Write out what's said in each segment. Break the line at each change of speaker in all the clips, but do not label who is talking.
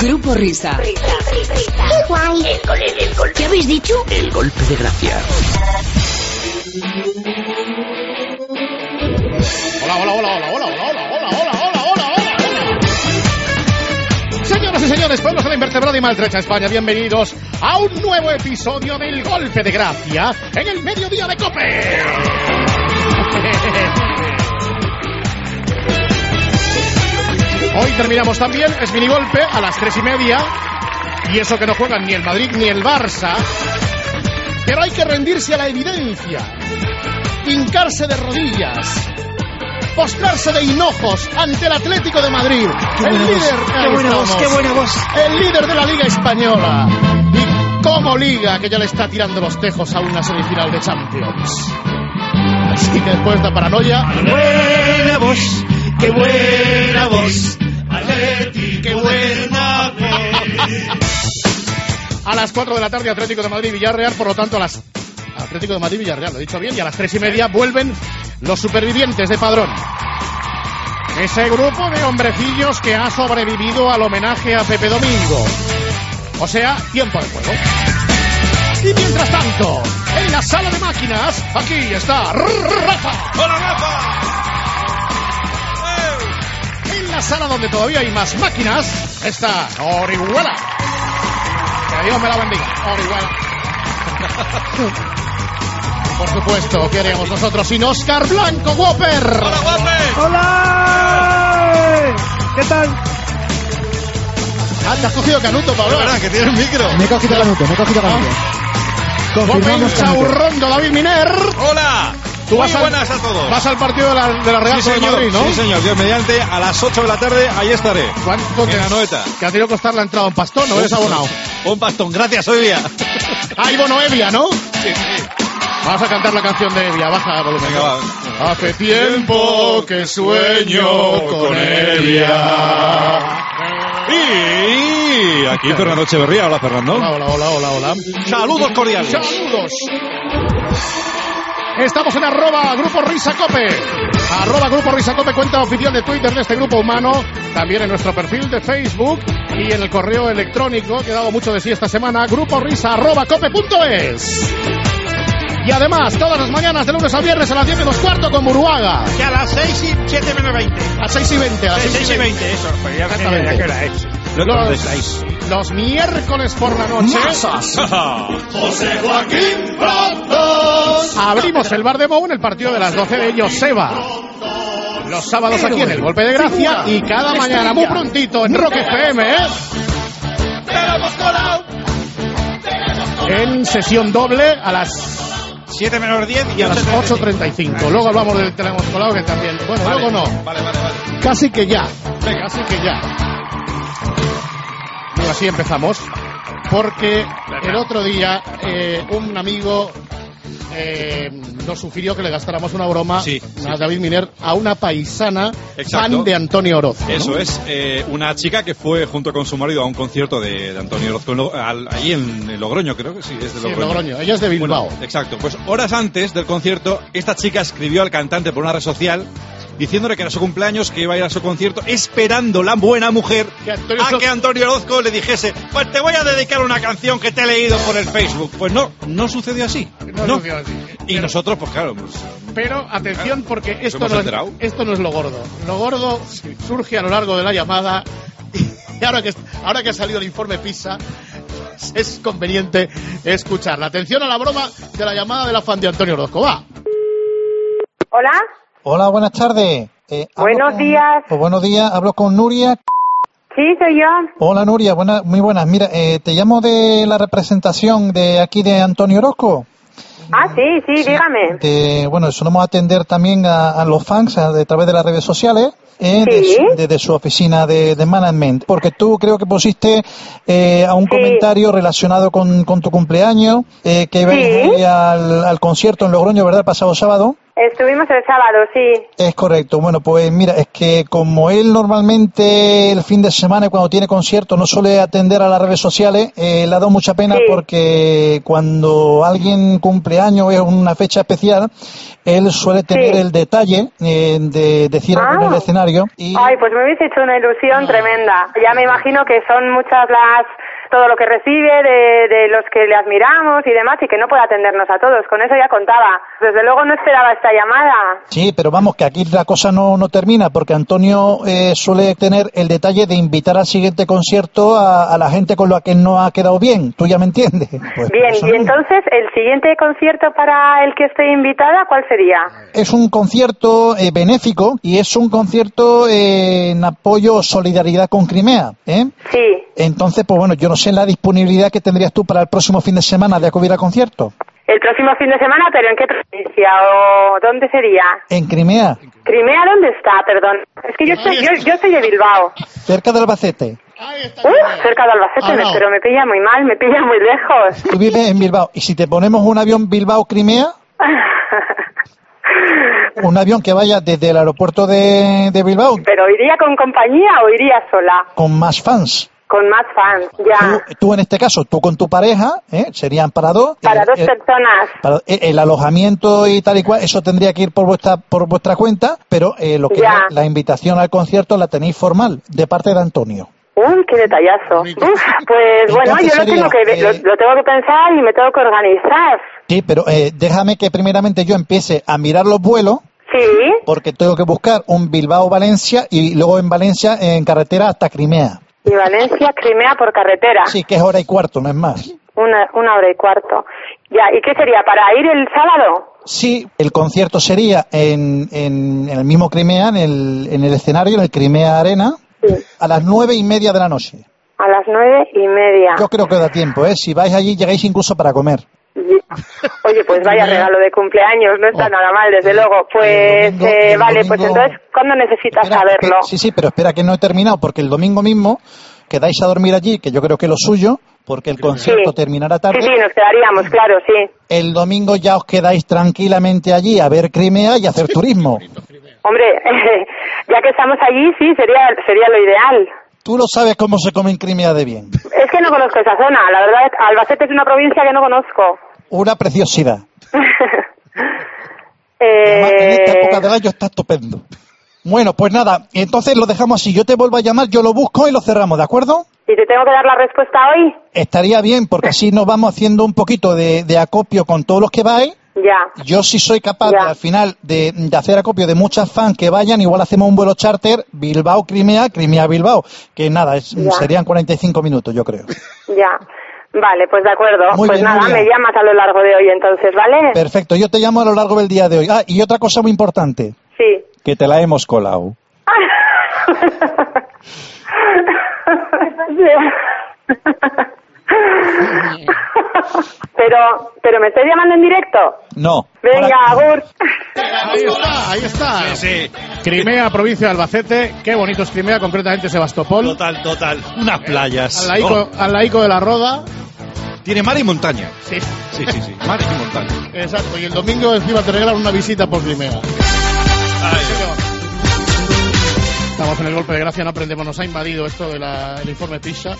Grupo Risa.
¡Qué guay! El gol. ¿Qué habéis dicho?
El golpe de gracia.
Hola. Señoras y señores, pueblos de la invertebrada y maltrecha España, bienvenidos a un nuevo episodio del Golpe de Gracia en el mediodía de COPE. Hoy terminamos también, es minigolpe a las 3:30, y eso que no juegan ni el Madrid ni el Barça, pero hay que rendirse a la evidencia, hincarse de rodillas, postrarse de hinojos ante el Atlético de Madrid,
Qué buena voz.
el líder de la Liga Española, y como Liga que ya le está tirando los tejos a una semifinal de Champions. Así que después de esta paranoia,
Qué buena voz. Atleti, qué buena voz.
a las 4 de la tarde Atlético de Madrid-Villarreal, por lo tanto Atlético de Madrid-Villarreal, lo he dicho bien, y a las 3:30 vuelven los supervivientes de Padrón. Ese grupo de hombrecillos que ha sobrevivido al homenaje a Pepe Domingo. O sea, tiempo de juego. Y mientras tanto, en la sala de máquinas, aquí está Rafa.
¡Hola, Rafa!
En la sala donde todavía hay más máquinas, está Orihuela. Que Dios me la bendiga, Orihuela. Por supuesto, ¿qué haríamos nosotros sin Óscar Blanco, Whopper?
¡Hola, Whopper!
¡Hola! ¿Qué tal?
Ah, te has cogido Canuto, Pablo.
¿Verdad que tiene el micro?
Me he cogido Canuto.
Whopper Chaurrondo, David Miner.
¡Hola!
Tú
Muy
vas
buenas a todos.
Vas al partido de la Real
Sí,
de
señor,
Madrid, ¿no?
sí, señor. Dios mediante, a las 8 de la tarde, ahí estaré.
¿Cuánto
En Anoeta.
que ha tenido que costar la entrada a un pastón? ¿No eres abonado?
Un pastón, gracias, Olivia.
¡Ay, Bono Evia, ¿no?
Sí.
Vamos a cantar la canción de Evia, baja el volumen.
Venga, va.
Hace tiempo que sueño con Evia.
Y aquí Fernando Echeverría. Hola, Fernando.
Hola.
Saludos cordiales.
Saludos. Estamos en @Grupo Risa Cope. @Grupo Risa Cope, cuenta oficial de Twitter de este grupo humano. También en nuestro perfil de Facebook y en el correo electrónico que ha dado mucho de sí esta semana, gruporisa@cope.es. Y además, todas las mañanas de lunes a viernes a las 10 menos cuarto con Buruaga.
Y a las 6 y 7 menos 20.
A 6:20. A las
6:20, eso. Pues ya
Exactamente.
¿qué hora es?
Los miércoles por la noche
José Joaquín Brazos.
abrimos el bar de Mou en el partido de las 12 de Joseba. Los sábados aquí en el Golpe de Gracia y cada mañana muy prontito en Rock FM, en sesión doble a las
7 menos 10
y a las 8:35. Luego hablamos del Tenemos Colado, que también. Bueno, luego no.
Vale.
Casi que ya. Casi que ya. Y así empezamos. Porque el otro día un amigo nos sugirió que le gastáramos una broma a David Miner, a una paisana.
Exacto.
Fan de Antonio Orozco, ¿no?
Eso es, una chica que fue junto con su marido a un concierto de Antonio Orozco allí en Logroño, creo que sí, es de
Sí,
Logroño.
Logroño. Ella es de Bilbao.
Bueno, exacto, pues horas antes del concierto, esta chica escribió al cantante por una red social diciéndole que era su cumpleaños, que iba a ir a su concierto, esperando la buena mujer que Antonio Orozco le dijese: pues te voy a dedicar una canción que te he leído por el Facebook. Pues no sucedió así.
No sucedió así.
Y nosotros, pues claro, pues,
Pero atención, porque esto
hemos
no
enterado.
es lo gordo. Lo gordo surge a lo largo de la llamada. Y ahora que ha salido el informe PISA, es conveniente escucharla. Atención a la broma de la llamada de la fan de Antonio Orozco. Va.
Hola.
Hola, buenas tardes.
Buenos días.
Pues buenos días, hablo con Nuria.
Sí, soy yo.
Hola Nuria, muy buenas. Mira, te llamo de la representación de aquí de Antonio Orozco.
Ah, sí, dígame.
Solemos atender también a los fans a través de las redes sociales.
Sí.
Desde su oficina de management, porque tú creo que pusiste a un comentario relacionado con tu cumpleaños, que ibas a ir al concierto en Logroño, ¿verdad? Pasado sábado.
Estuvimos el sábado, sí.
Es correcto. Bueno, pues mira, es que como él normalmente el fin de semana cuando tiene concierto no suele atender a las redes sociales, le ha dado mucha pena porque cuando alguien cumple años es una fecha especial, él suele tener el detalle de decir algo en el escenario. Y...
Ay, pues me hubiese hecho una ilusión tremenda. Ya me imagino que son muchas todo lo que recibe de los que le admiramos y demás, y que no puede atendernos a todos. Con eso ya contaba. Desde luego no esperaba esta llamada.
Sí, pero vamos, que aquí la cosa no termina, porque Antonio suele tener el detalle de invitar al siguiente concierto a la gente con la que no ha quedado bien. ¿Tú ya me entiendes? Pues
bien, y entonces, ¿el siguiente concierto para el que estoy invitada, cuál sería?
Es un concierto benéfico y es un concierto en apoyo o solidaridad con Crimea, ¿eh?
Sí.
Entonces, pues bueno, yo no sé la disponibilidad que tendrías tú para el próximo fin de semana de acudir al concierto.
El próximo fin de semana, ¿pero en qué provincia o dónde sería?
En Crimea.
¿Crimea dónde está? Perdón. Es que yo soy de Bilbao.
Cerca de Albacete.
Cerca de Albacete, pero me pilla muy mal, me pilla muy lejos.
Tú vives en Bilbao. ¿Y si te ponemos un avión Bilbao-Crimea? Un avión que vaya desde el aeropuerto de Bilbao.
¿Pero iría con compañía o iría sola?
Con más fans.
Con más fans, ya.
Tú en este caso, tú con tu pareja, serían para dos.
Para dos personas.
El alojamiento y tal y cual, eso tendría que ir por vuestra cuenta, pero lo que es la invitación al concierto la tenéis formal, de parte de Antonio.
¡Qué detallazo! Pues bueno, yo lo tengo que pensar y me tengo que organizar.
Sí, pero déjame que primeramente yo empiece a mirar los vuelos.
Sí.
Porque tengo que buscar un Bilbao-Valencia y luego en Valencia en carretera hasta Crimea.
Y Valencia, Crimea por carretera.
Sí, que es hora y cuarto, no es más.
Una hora y cuarto. Ya, ¿y qué sería? ¿Para ir el sábado?
Sí, el concierto sería en el mismo Crimea, en el escenario, en el Crimea Arena, a las 9:30 de la noche.
A las 9:30.
Yo creo que da tiempo, ¿eh? Si vais allí, llegáis incluso para comer.
Oye, pues vaya regalo de cumpleaños, no está nada mal, desde luego. Pues vale, pues entonces, ¿cuándo necesitas saberlo?
Sí, pero espera que no he terminado, porque el domingo mismo quedáis a dormir allí, que yo creo que es lo suyo, porque el concierto terminará tarde.
Sí, nos quedaríamos, claro, sí.
El domingo ya os quedáis tranquilamente allí a ver Crimea y a hacer turismo.
Hombre, ya que estamos allí, sí, sería lo ideal.
Tú lo sabes cómo se come en Crimea de bien.
Es que no conozco esa zona, la verdad, Albacete es una provincia que no conozco.
Una preciosidad. Además, en esta época del año está estupendo. Bueno, pues nada, entonces lo dejamos así. Yo te vuelvo a llamar, yo lo busco y lo cerramos, ¿de acuerdo?
¿Y te tengo que dar la respuesta hoy?
Estaría bien, porque así nos vamos haciendo un poquito de acopio con todos los que vais.
Ya.
Yo sí soy capaz al final de hacer acopio de muchas fans que vayan, igual hacemos un vuelo charter Bilbao-Crimea, Crimea-Bilbao, que nada, serían 45 minutos, yo creo.
Ya. Vale, pues de acuerdo.
Muy
pues
bien,
nada, me llamas a lo largo de hoy entonces, ¿vale?
Perfecto, yo te llamo a lo largo del día de hoy. Ah, y otra cosa muy importante.
Sí.
Que te la hemos colado.
Pero me estoy llamando en directo.
No.
Venga, agur.
Ahí está.
Sí.
Crimea, provincia de Albacete. Qué bonito es Crimea, concretamente Sebastopol.
Total. Unas playas.
Al laico de la Roda.
Tiene mar y montaña.
Sí.
Mar y montaña.
Exacto. Y el domingo encima te regalan una visita por Crimea. Estamos en el golpe de gracia, no aprendemos, nos ha invadido esto del informe PISA.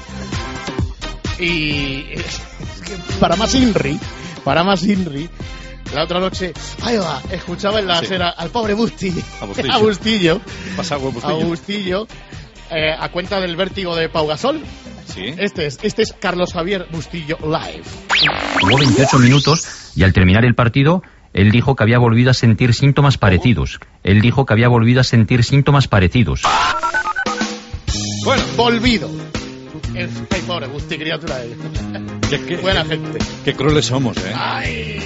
Y es que para más Inri, la otra noche, ahí va, escuchaba en la acera al pobre Bustillo, a cuenta del vértigo de Pau Gasol.
Sí.
Este es Carlos Javier Bustillo live.
Jugó 28 minutos y al terminar el partido, él dijo que había volvido a sentir síntomas parecidos.
Bueno, volvido. Ay, pobre Busti, criatura de él. Buena gente.
Qué crueles somos, ¿eh?
Ay.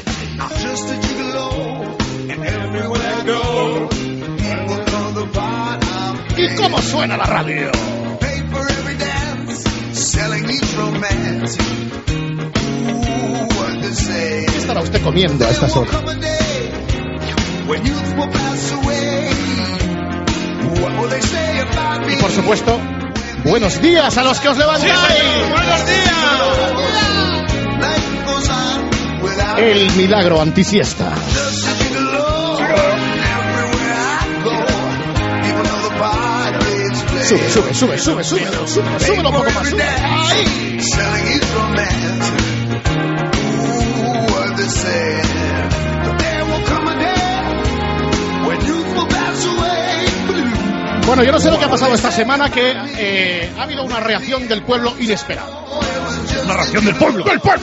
¿Y cómo suena la radio? ¿Qué estará usted comiendo a estas horas? Y por supuesto, buenos días a los que os levantáis.
Sí, ¡buenos días!
El milagro antisiesta. Súbelo un poco más. Ahí. Bueno, yo no sé lo que ha pasado esta semana, que ha habido una reacción del pueblo inesperada. Una reacción del pueblo. ¡Del pueblo!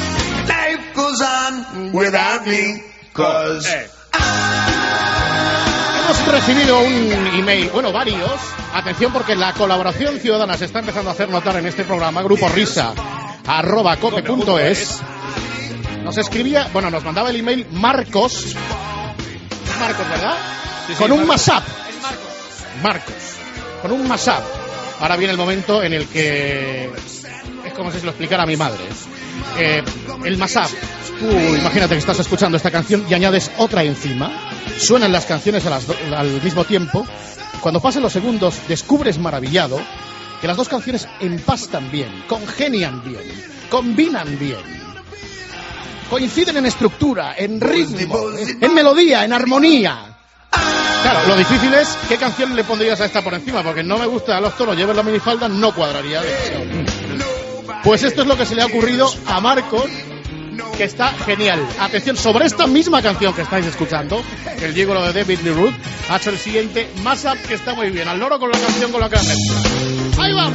Hemos recibido un email, bueno, varios. Atención, porque la colaboración ciudadana se está empezando a hacer notar en este programa. Grupo risa@cope.es. Nos escribía, bueno, nos mandaba el email Marcos, ¿verdad? Sí, con un mashup. Marcos, con un mashup. Ahora viene el momento en el que es como si se lo explicara a mi madre. El mashup. Tú imagínate que estás escuchando esta canción y añades otra encima. Suenan las canciones al mismo tiempo. Cuando pasan los segundos, descubres maravillado que las dos canciones empastan bien, congenian bien, combinan bien. Coinciden en estructura, en ritmo, en melodía, en armonía. Claro, lo difícil es qué canción le pondrías a esta por encima, porque no me gusta a los toros, lleves la minifalda, no cuadraría. Pues esto es lo que se le ha ocurrido a Marcos, que está genial. Atención, sobre esta misma canción que estáis escuchando, el gigolo de David Lee Roth, ha hecho el siguiente mashup que está muy bien. Al loro con la canción con la que han mezclado. ¡Ahí vamos!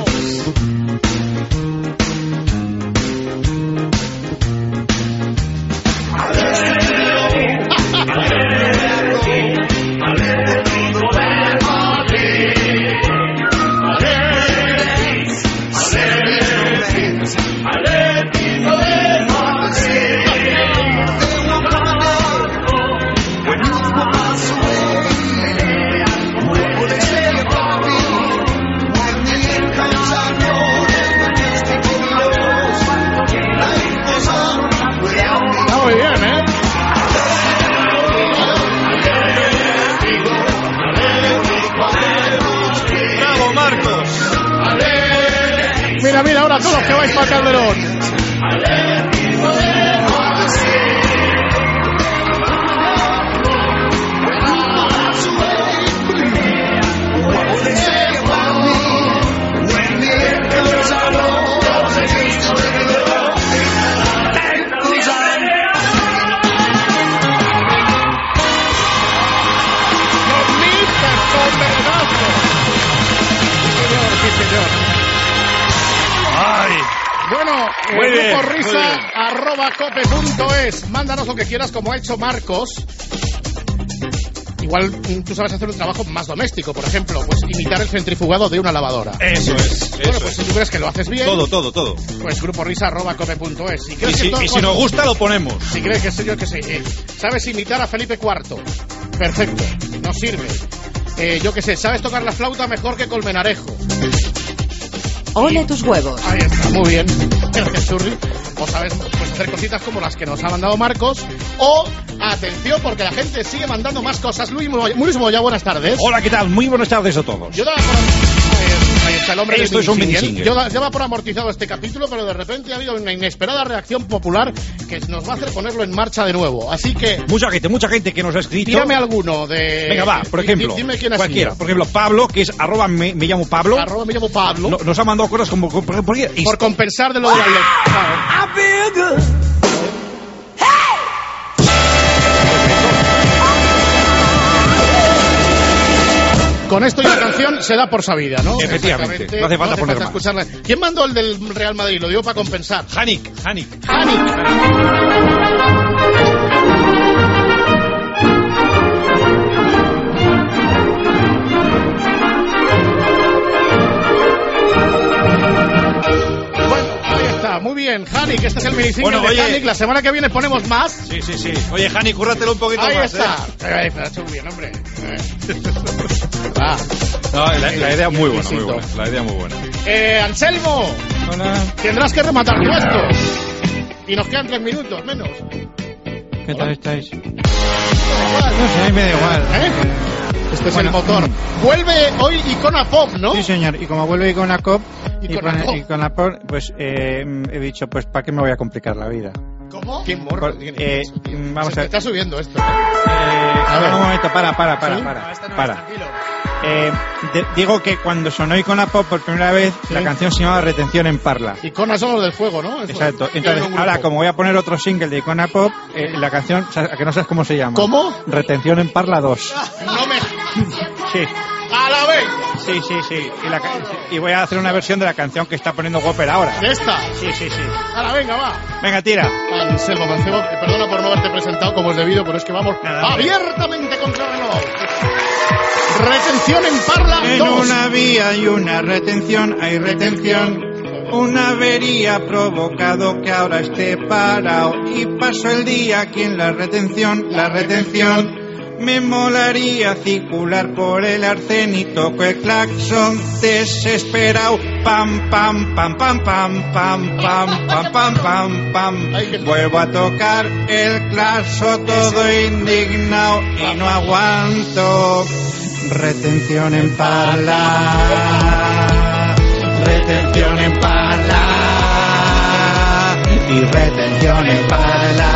Mira, ahora todos que vais para Calderón. Bueno, grupo risa@cope.es. Mándanos lo que quieras, como ha hecho Marcos. Igual tú sabes hacer un trabajo más doméstico, por ejemplo, pues imitar el centrifugado de una lavadora.
Eso es.
Bueno, pues si tú crees que lo haces bien,
todo.
Pues grupo risa@cope.es.
Y si nos gusta, lo ponemos.
Si crees que sé yo que sé, sabes imitar a Felipe IV, perfecto, nos sirve. Yo que sé, sabes tocar la flauta mejor que Colmenarejo.
Ole tus huevos.
Ahí está, muy bien. Gracias, Churri. O sabes, pues hacer cositas como las que nos ha mandado Marcos. O, atención, porque la gente sigue mandando más cosas. Luis Moya, buenas tardes.
Hola, ¿qué tal? Muy buenas tardes a todos.
Yo daba por... Ahí está el hombre.
Esto es un mini-single.
Yo daba por amortizado este capítulo, pero de repente ha habido una inesperada reacción popular que nos va a hacer ponerlo en marcha de nuevo. Así que...
Mucha gente que nos ha escrito.
Tírame alguno de...
Venga, va, por ejemplo.
Dime quién ha
cualquiera.
sido.
Por ejemplo, Pablo, que es @me llamo Pablo.
@me llamo Pablo.
Nos ha mandado cosas como...
Por compensar de lo de la letra. Con esto y la canción se da por sabida, ¿no?
Efectivamente. No hace falta poner más.
Escucharla. ¿Quién mandó el del Real Madrid? Lo digo para compensar.
Hanik.
Muy bien, Hanik, este es el minisingle de Hanik. La semana que viene ponemos más.
Sí. Oye, Hanik, cúrratelo un poquito
ahí
más.
Ahí está. Ahí está, hecho muy bien, hombre.
No, la idea es muy buena, La idea muy buena.
Anselmo.
Hola.
Tendrás que rematar tú esto. Y nos quedan 3 minutos, menos.
¿Qué tal estáis? No sé, a mí me da igual.
Este es el motor. Vuelve hoy Icona Pop, ¿no?
Sí, señor. Y como vuelve Icona Pop, Icona Pop, pues he dicho, pues ¿para qué me voy a complicar la vida?
¿Cómo? ¿Qué morro tiene?
Vamos a ver.
Está subiendo esto.
A ver, un momento, para.
Tranquilo.
Digo que cuando sonó Icona Pop por primera vez, la canción se llamaba Retención en Parla.
Iconas son los del fuego, ¿no?
Exacto. Entonces, ahora, como voy a poner otro single de Icona Pop, la canción, ¿a que no sabes cómo se llama?
¿Cómo?
Retención en Parla 2.
No me...
Sí.
¡A la vez!
Sí. Y voy a hacer una versión de la canción que está poniendo Whopper ahora.
¿De esta?
Sí.
¡A la venga, va!
Venga, tira.
Anselmo Mancebo, perdona por no haberte presentado como es debido, pero es que vamos abiertamente contra el reloj. Retención en Parla 2.
En una vía hay una retención, hay retención. Una avería ha provocado que ahora esté parado. Y paso el día aquí en la retención. Me molaría circular por el arcén y toco el claxon desesperado. Pam, pam, pam, pam, pam, pam, pam, pam, pam, pam, pam. Vuelvo a tocar el claxon todo indignado y no aguanto. Retención en Parla. Retención en Parla. Y retención en Parla.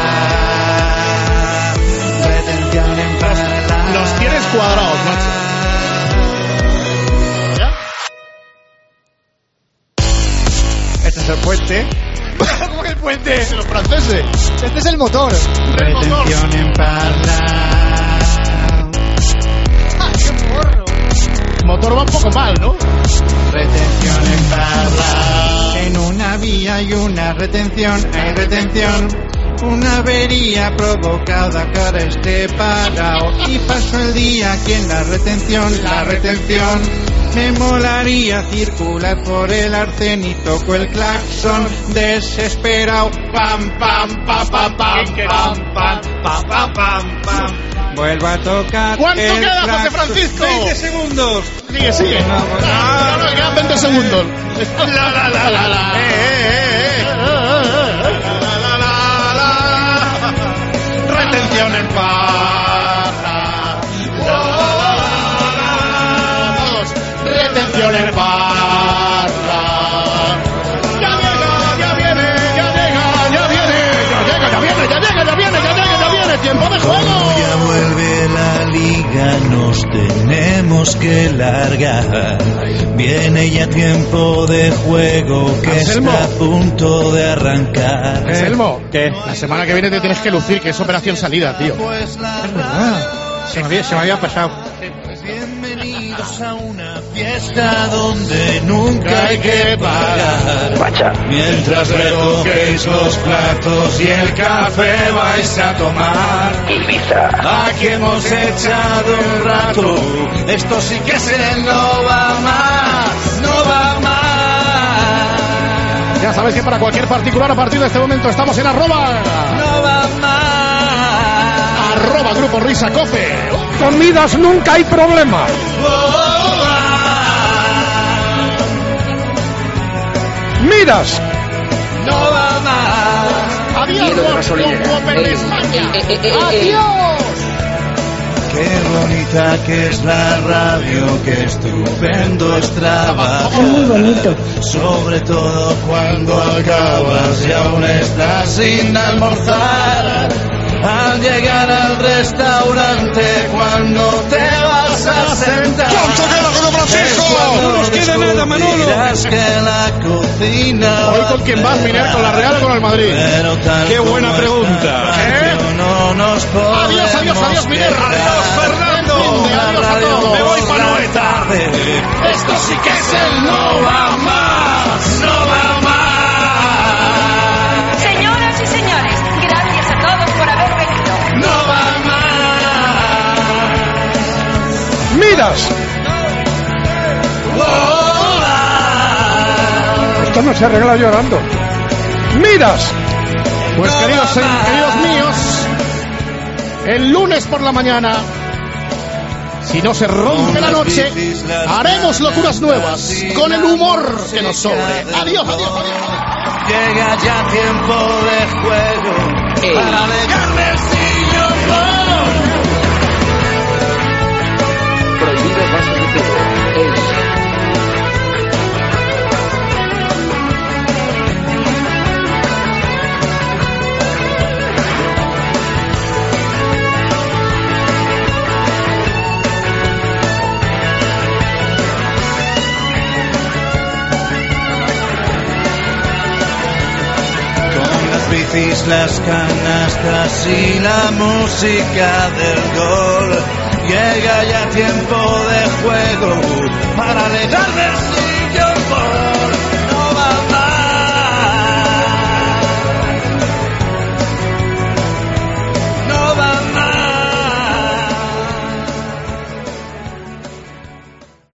Retención en Parla.
Los tienes cuadrados, macho. ¿Ya?
Este es el puente.
¿Cómo que el puente? Los franceses.
Este es el motor. Retención en Parla.
El motor va un poco mal, ¿no?
Retención en Parla. En una vía hay una retención, hay retención. Una avería provocada que ahora esté parado. Y paso el día aquí en la retención. Me molaría circular por el arcén y toco el claxon desesperado. Pam, pam, pam, pam, pam, pam, pam, pam, pam, pam, pam. Vuelvo a tocar.
¿Cuánto
el
queda,
claxon.
José Francisco?
20 segundos.
Sigue. No, quedan 20 segundos. La. Retención en Parla. Retención en Parla. Ya viene. Tiempo de juego.
Ya vuelve la liga, nos tenemos que largar. Viene ya tiempo de juego que
Anselmo.
está a punto de arrancar.
Anselmo, la semana que viene te tienes que lucir, que es operación salida, tío.
Se me había pasado.
Bienvenidos a una fiesta donde nunca hay que parar. Mientras recoges los platos y el café vais a tomar. Aquí hemos echado un rato. Esto sí que no va más.
Ya sabes que para cualquier particular a partir de este momento estamos en @ Grupo Risa Cope. Con Midas nunca hay problema. Midas.
No va más.
Adiós, Whopper de España. Adiós.
Qué bonita que es la radio, qué estupendo es trabajar.
Es muy bonito.
Sobre todo cuando acabas y aún estás sin almorzar. Al llegar al restaurante, cuando te vas a sentar.
¿Cuánto queda, José Francisco?
No nos queda nada, Manolo.
Que la cocina.
Hoy con quién vas, Miner, con la Real o con el Madrid.
Qué buena pregunta.
No nos
Adiós, Miner.
Adiós, Fernando.
Adiós a todos.
Me voy para Noeta.
Esto sí que es el no va más. No va más.
Señoras y señores, gracias a todos por haber venido.
No va más.
Midas. Esto no se arregla llorando. Midas. Pues queridos míos, el lunes por la mañana, si no se rompe la noche, haremos locuras nuevas con el humor que nos sobre. Adiós.
Llega ya tiempo de juego para alejarme el sillón.
Prohibido más repetido.
bicis, las canastas y la música del gol. Llega ya tiempo de juego para alejar del cielo.